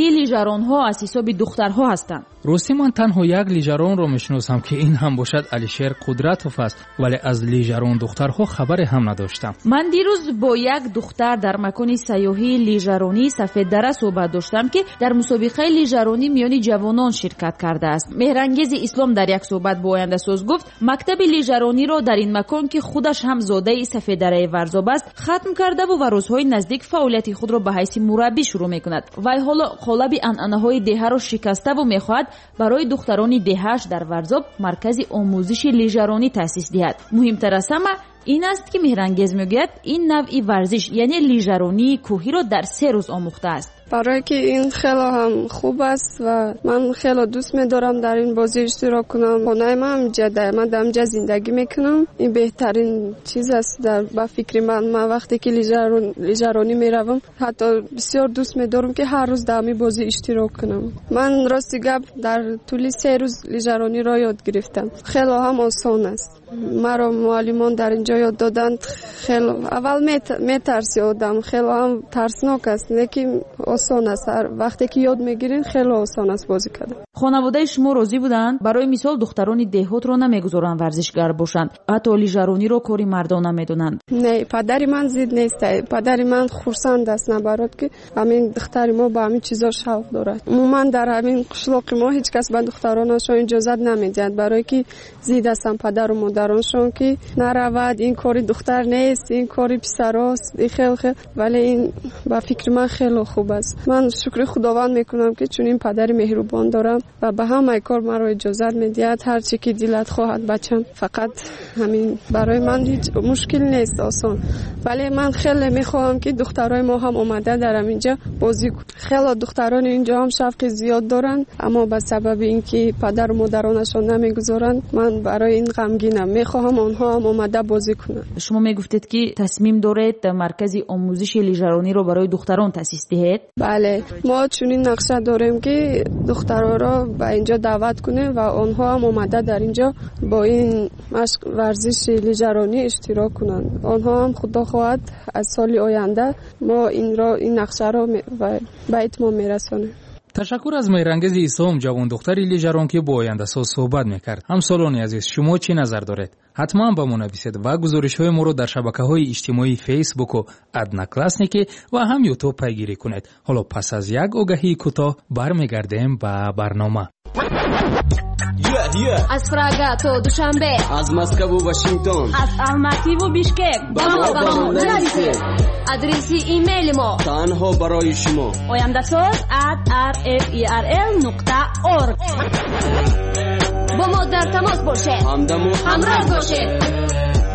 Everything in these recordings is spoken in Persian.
اصلی لیژران‌ها از حساب دخترها هستند. راستی من تنها یک لیژران رو میشناسم که این هم باشد علیشیر قدرتوف است، ولی از لیژران دخترها خبری هم نداشتم. من دیروز با یک دختر در مکان سیاحی لیژرانی سفید دره صحبت داشتم که در مسابقه لیژرانی میان جوانان شرکت کرده است. مهرانگیز اسلام در یک صحبت با آینده ساز گفت مکتب لیژرانی را در این مکان که خودش هم زاده سفید دره ورزاب است ختم کرده و روزهای نزدیک فعالیت خود را به حیث مربی شروع میکند. وی حالا قالب عنعنه‌های دهه را شکسته و میخواهد برای دختران دهه‌اش در ورزاب مرکز آموزش لیژرانی تأسیس دهد. مهمتر از همه این است که مهرانگیز میگوید این نوعی ورزش یعنی لیژرانی کوهی را در 3 روز آموخته است. برای که این خیلی هم خوب است و من خیلی دوست می‌دارم در این بازی اشتراک کنم. خانه من دائما در اینجا زندگی میکنم. این بهترین چیز است با فکر من وقتی که لیژرانی میروم حتی بسیار دوست می‌دارم که هر روز در این بازی اشتراک کنم. من راستی گپ در طول 3 روز لیژرانی را یاد گرفتم. خیلی هم آسان است. مرا معلمان در اینجا یاد دادند. خیلی اول میترسی آدم، خیلی هم ترسناک است، لیکن آسان است. وقتی که یاد میگیرین خیلی آسان است بازی کردن. خانواده شما راضی بودند؟ برای مثال دختران دهات را نمیگذارند ورزشگر باشند، حتی لیژرانی را کاری مردانه میدونند. نه، پدری من زید نیست. پدری من خرسند است نبرات که همین دختر ما با همین چیزا شوق دارد. من در همین قشلاق ما هیچ کس به دخترانشون اجازه نمیدهد، برای که زید هستن پدر و مادرانشون که نرود، این کاری دختر نیست، این کاری پسراست. خیلی ولی این با فکر من خیلی خوب است. من شکر خداوند میکنم که چون این پدر مهربان دارم و به همه کار مرا اجازه میدهد. هر چی که دلت خواهد بچم، فقط همین برای من هیچ مشکل نیست، آسان. ولی من خیلی میخوام که دخترای ما هم اومده در اینجا بازی کنن. خیلی دختران اینجا هم شوق زیاد دارن، اما به سبب اینکه پدر و مادرانشون نمیگذارن من برای این غمگینم. میخوام اونها هم اومده بازی کنن. شما میگفتید که تصمیم دارید مرکز آموزش لیژرانی رو برای دختران تأسیس دهید؟ بله، ما چنین نقشه داریم که دخترها را به اینجا دعوت کنیم و آنها هم اومده در اینجا با این مشق ورزش لیژرانی اشتراک کنند. آنها هم خدا خواهد از سال آینده ما این نقشه را به اتمام میرسانیم. تشکر از مهرانگیز اسلام جوان دختری لیژران که با آینده ساز صحبت میکرد. همسالان عزیز، شما چی نظر دارید؟ حتما با ما نویسید و گزارش‌های ما رو در شبکه‌های اجتماعی فیسبوک و ادناکلاسنیکی و هم یوتیوب پیگیری کنید. حالا پس از یک آگهی کوتاه برمیگردیم به برنامه. از پراگا تا دوشنبه، از مسکو و واشنگتن، از الماتی و بیشکک با ما نویسید. آدرس ایمیل ما تنها برای شما oyandasaz@rferl.org. با ما در تماس باشید، همراه باشید.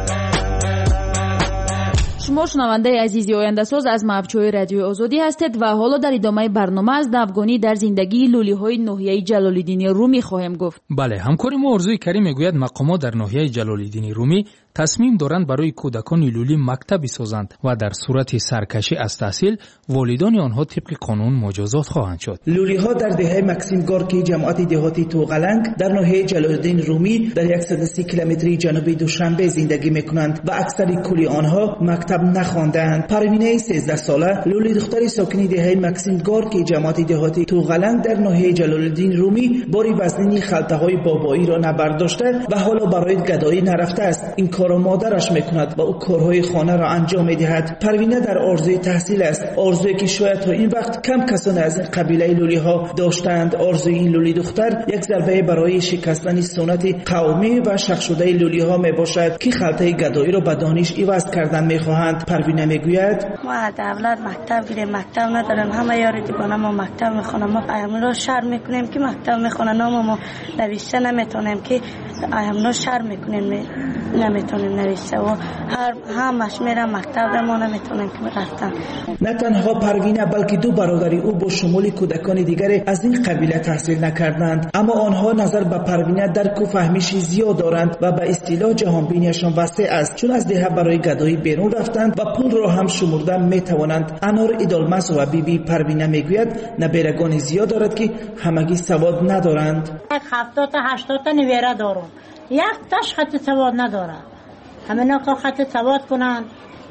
شما شنونده عزیزی آینده ساز از موج‌های رادیو آزادی هستید و حالا در ادامه برنامه از نوگانی در زندگی لولی‌های ناحیه جلال‌الدین رومی خواهیم گفت. بله، همکاری ما آرزوی کریم میگوید مقامات در ناحیه جلال‌الدین رومی تصمیم دارند برای کودکان لولی مکتبی سازند و در صورت سرکشی از تحصیل والدان آنها طبق قانون مجازات خواهند شد. لولی‌ها در دهه مکسیم گورکی جماعت دهاتی توغلنگ در ناحیه جلال‌الدین رومی در 130 کیلومتری جنوب دوشنبه زندگی می‌کنند و اکثر کلی آنها مکتب نخواندند. پروینه 13 ساله لولی دختری ساکن دهه مکسیم گورکی جماعت دهاتی توغلنگ در ناحیه جلال‌الدین رومی باری وزنی خلطه‌های بابایی را نبرداشته و حالا برای گدایی نرفته است. این کار مادرش میکند و او کارهای خانه را انجام میدهد. پروینه در آرزوی تحصیل است، آرزویی که شاید تا این وقت کم کسان از این قبیله لولی ها داشتند. آرزوی این لولی دختر یک ضربه برای شکستن سنت قومی و شخص شده لولی ها میباشد که خلطه گدایی را به دانش عوض کردن میخواهند. پروینه میگوید ما دولت مکتب گیریم، مکتب نداریم، همه یاری دیگه ما مکتب میخونم، ما ایامنا شرم میکنیم که مکتب میخونن، ناممو نوشته نمیتونیم که ایامنا شرم میکنیم، نمیتونیم نوشته و همش میرم مکتب ما نمیتونیم که رفتن. نه تنها پروینه بلکه دو برادری او با شمول کودکان دیگر از این قبیله تحصیل نکردند، اما آنها نظر به پروینه درک و فهمیشی زیاد دارند و به اصطلاح جهانبینیشان وسیع است، چون از دهه برای گدایی بیرون رفتند و پول را هم شمردن میتوانند. انار ایدالمس و بیبی پروینه میگوید نبیرگان زیاد دارد که همگی سواد ندارند. 70 تا 80 تا نویره دارم، یک تاش خط سواد نداره. همینا که خط سواد کنن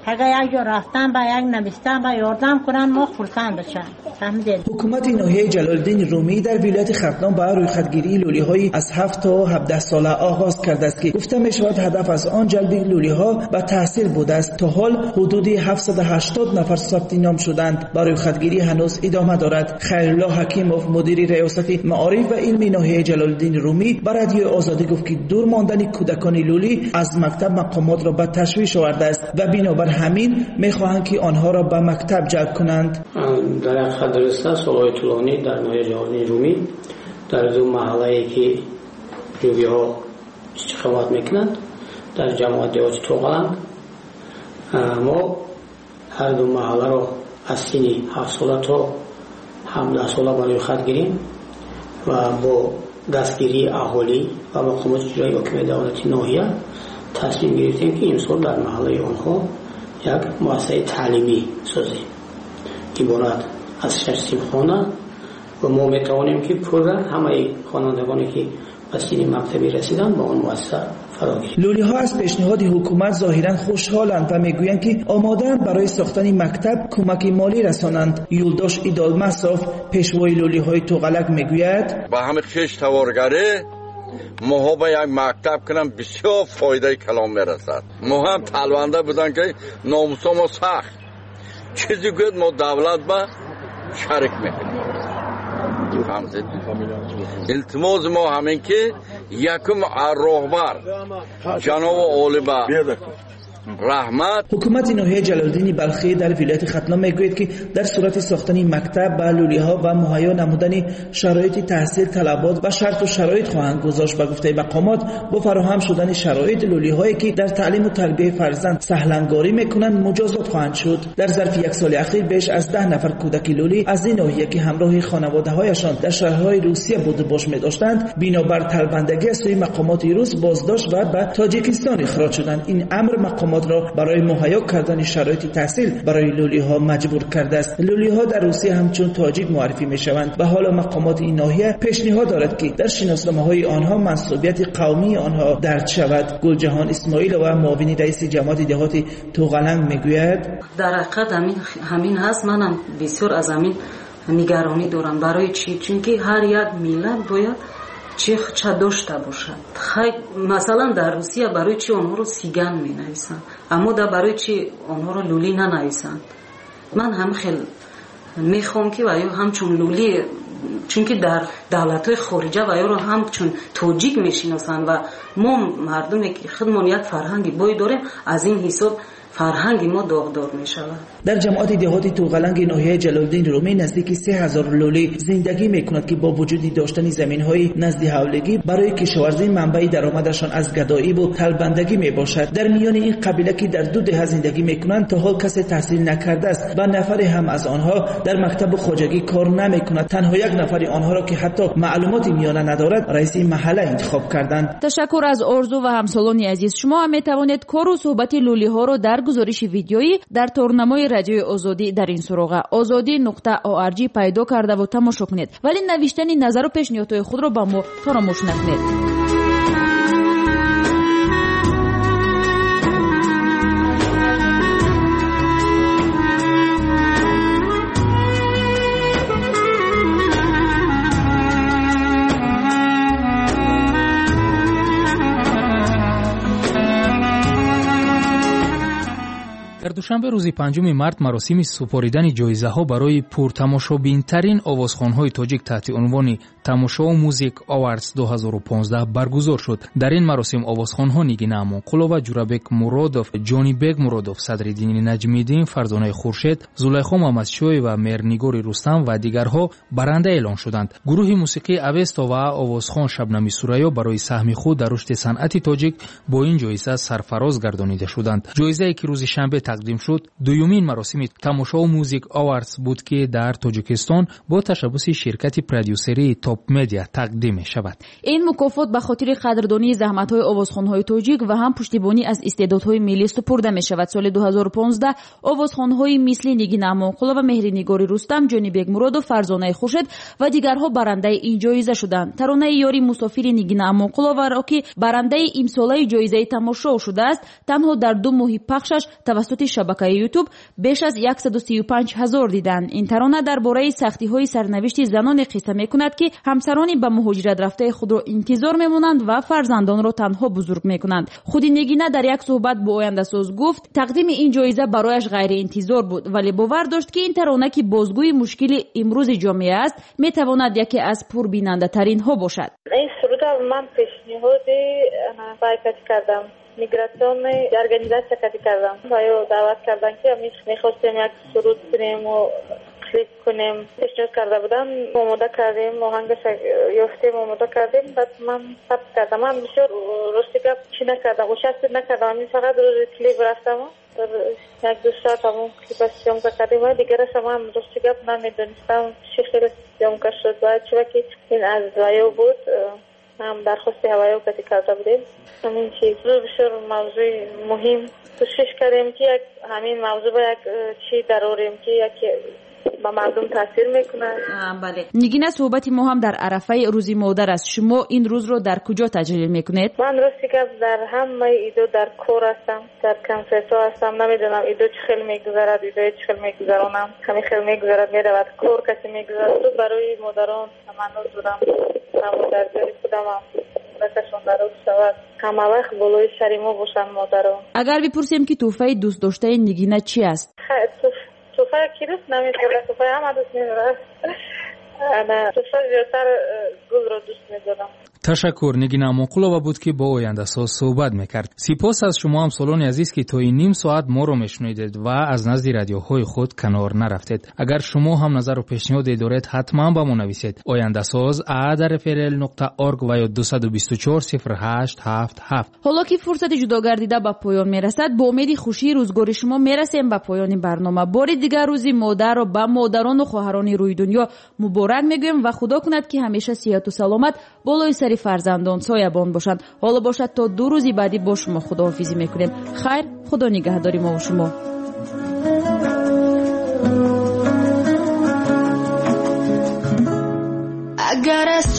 اگر یک جا رفتن با یک نوشتن با یاردم کنن ما خرسند بشن. حکومت ناحیه جلال‌الدین رومی در ولایت ختلان با رویخطگیری لولی‌های از 7 تا 17 ساله آغاز کرده است که گفته می‌شود هدف از آن جلب لولی‌ها به تحصیل بوده است. تا حال حدود 780 نفر ثبت نام شدند. با رویخطگیری هنوز ادامه دارد. خیرالله حکیموف مدیر ریاست معارف و علم ناحیه جلال‌الدین رومی با رادیو آزادی گفت که دور ماندن کودکان لولی از مکتب مقامات را به تشویش آورده است و بنابر همین می‌خواهند که آنها را به مکتب جلب کنند. در خدرسته سالهای طولانی در ناحیه جلال‌الدین رومی در دو محله‌ای که لولی‌ها چخوات میکنند در جماعت دیهاتی توغلنگ ما هر دو محله را از سنی 7 ساله تا 17 ساله برای خط گیریم و با دستگیری اهالی و مقامات اجرایی حاکم دولتی ناحیه تصمیم گرفتیم که امسال در محله آنها یک مؤسسه تعلیمی سازیم عبارت از 6 صنفخانه و ما میتوانیم که پورا همه خوانندگانی که به سن مکتبی رسیدن با آن مؤسسه فراگیریم. لولی‌ها از پیشنهاد حکومت ظاهرا خوشحالند و میگویند که آماده‌اند برای ساختن مکتب کمک مالی رسانند. یولداش ایدالمسوف پیشوای لولی‌های توغلک میگوید با همین خیش توارگره ما به یک مکتب کنم بسیار فایده کلام میرسد. ما هم طلبنده بودن که ناموسمو سخت چیزی گفت ما دولت با شریک میکنیم. التماس ما همین که یکم راهبر جناب عالبه رحمت. حکومت ناحیه جلال‌الدین بلخی در ولایت ختلان میگوید که در صورت ساختن مکتب به لولی‌ها و مهیا نمودن شرایط تحصیل طلبات و شرط و شرایط خواهند گذاشت. به گفته مقامات با فراهم شدن شرایط لولی‌هایی که در تعلیم و تربیت فرزند سهلنگاری میکنند مجازات خواهند شد. در ظرف یک سال اخیر بیش از 10 نفر کودک لولی از این ناحیه که همراه خانواده‌هایشان در شهرهای روسیه بود و باش می‌داشتند بنابر طلبندگی از سوی مقامات روس بازداشت و به تاجیکستان اخراج شدند. این امر مقامات را برای مهیا کردن شرایط تحصیل برای لولی‌ها مجبور کرده است. لولی‌ها در روسیه همچون تاجیک معرفی می‌شوند و حالا مقامات این ناحیه پیشنهاد دارد که در شناسنامه‌های آنها منصوبیت قومی آنها درج شود. گلجهان اسماعیل و معاون رئیس جماعت دیهاتی توغلنگ میگوید در حقیقت همین هست. منم بسیار از همین نگرانی دارم. برای چی؟ چونکه هر یک ملت باید چه داشته باشد. مثلا در روسیه برای چی آنها رو سیگن می نویسند اما در برای چی آنها رو لولی ننویسند. من هم خیلی میخوام که وایو همچون لولی چونکه در دولت‌های خارجه وایو رو همچون تاجیک میشناسند و ما مردمی که خودمون یک فرهنگی باید داریم از این حساب فرهنگ ما داغدار می شود. در جماعت دیهاتی توغلنگ ناحیه جلال‌الدین رومی نزدیک 3000 لولی زندگی می کند که با وجود داشتن زمین‌های نزد حولگی برای کشاورزی منبع درآمدشان از گدایی و طلبندگی می باشد. در میان این قبیله که در دو دهه زندگی می کنند تا حال کسی تحصیل نکرده است و نفری هم از آنها در مکتب خواجگی کار نمی کند. تنها یک نفر آنها را که حتی معلوماتی میانه ندارد رئیس محله انتخاب کردند. تشکر از ارزو و همسالان عزیز. شما هم می توانید کار و صحبت لولی‌ها را در گزارش ویدیویی در تورنمای رادیوی آزادی در این سراغ azadi.org پیدا کرده و تماشا کنید، ولی نوشتن نظر و پیشنهادهای خود را با ما فراموش نکنید. در دوشنبه روز 5 مارت مراسم سپاریدن جایزه‌ها برای پرتماشابین‌ترین آوازخوان‌های تاجیک تحت عنوان تماشا و موزیک آواردز 2015 برگزار شد. در این مراسم آوازخوان‌ها نگین امانقلو و جورابک مرادوف، جانی بیگ مرادوف، صدرالدین نجمی‌الدین، فرزانه خورشید، زلیخا محمدشوی و مهرنگار رستم و دیگرها برنده اعلام شدند. گروه موسیقی اوستا و آوازخوان شبنمی سوریا برای سهم خود در رشد صنعت تاجیک با این جایزه سرفراز گردانیده شدند. جایزه‌ای که روز شنبه تقدیم شد دومین مراسم تماشا و موزیک آواردز بود که در تاجیکستان با تشبث شرکت پرودیوسری تاپ مدیا تقدیم می شود. این مکافات به خاطر قدردانی زحمت‌های آوازخوان‌های تاجیک و هم پشتیبانی از استعدادهای ملی سپرده می شود. سال 2015 آوازخوان‌های مثل نگین امانقلو و مهرنگار رستم، جانی بیگ مراد و فرزانه خورشید و دیگرها برنده این جایزه شدند. ترانه یاری مسافر نگین امانقلو و راکی برنده امساله جایزه تماشا شده است، تنها در 2 ماه پخشش توسط шабакаи ютуб беш аз 135,000 диданд. ин тарона дар бораи сахтиҳои сарнавишти заноне қисса мекунад ки ҳамсарони ба муҳоҷират рафтаи худро интизор мемонанд ва фарзандонро танҳо бузург мекунанд. худи Нигина дар як суҳбат бо Ояндасоз гуфт тақдими ин ҷоиза барояш ғайриинтизор буд, вале бовар дошт ки ин тарона ки бозгӯи мушкили имрӯзи ҷомеа аст метавонад яке аз пурбинандатаринҳо бошад. این سرود من پیشنهادی بایکاتی کردم میگراسیونی ارگانیزاسیا کاتی کردم و یا دعوت کردن که میخواستیم یک سرود کنیم و کلیپ کنیم. پیشنهاد کرده بودم، آماده کردیم، آهنگش یافتیم، آماده کردیم. بعد من ثبت کردم. من بسیار راستی گپ چی نکردم، شرط نکردم. من فقط روز کلیپ رفتم یک دو ساعت همون کلیپ سیامکا کردیم و دیگرش هم راستی گپ نمیدونستم چی خیلی سیامکا شد. باید چرا که این از وایو بود، هم درخواست هوایو کتی کرده بودیم. همین چیز بسیار موضوع مهم کوشش کردیم که همین موضوع با یک چی دراریم که یک با مردم تاثیر میکنه. بله. Нигина صحبتی ما هم در عرفه روزی مادر است. شما این روز رو در کجا تجلیل میکنید؟ من راستی که در همه ایدو در کور هستم، در کنفرانس‌ها هستم. نمیدونم ایدو چه خیلی میگذرد، ایدو چه خیلی میگذرونم. همین خیلی میگذرد میرود کور کسی میگذرد. تو برای مادران تمنا دارم. همون در جای خودم هم بکشون درست شود. همه وقت بالای سر ما باشن مادران. اگر بپرسیم که تحفه دوست داشته نگینه چی است؟ توفه کی دوست نمی‌داره، توفه هم دوست نداره. انا توفه زیادتر گل رو دوست می‌دارم. تشکر. نگینا مقولова بود که با آینده‌ساز صحبت می‌کرد. سپاس از شما همسالان عزیز که تا این نیم ساعت ما رو میشنیدید و از نزد رادیوهای خود کنار نرفتید. اگر شما هم نظر و پیشنهادی دارید حتما با ما نویسید. oyandasaz@frl.org و یا 2240877. حالا که فرصت جدا گردیده به پایان میرسد، با امید خوشی روزگار شما میرسیم به پایان برنامه. بار دیگر روزی مادر و با مادران و خواهران روی دنیا مبارک میگویم و خدا کند که همیشه صحت و سلامت بالای سر فرزندان سایبان باشند. حالا باشد تا 2 روزی بعدی با شما خداحافظی میکنیم. خیر، خدا نگهداری ما و شما. I gotta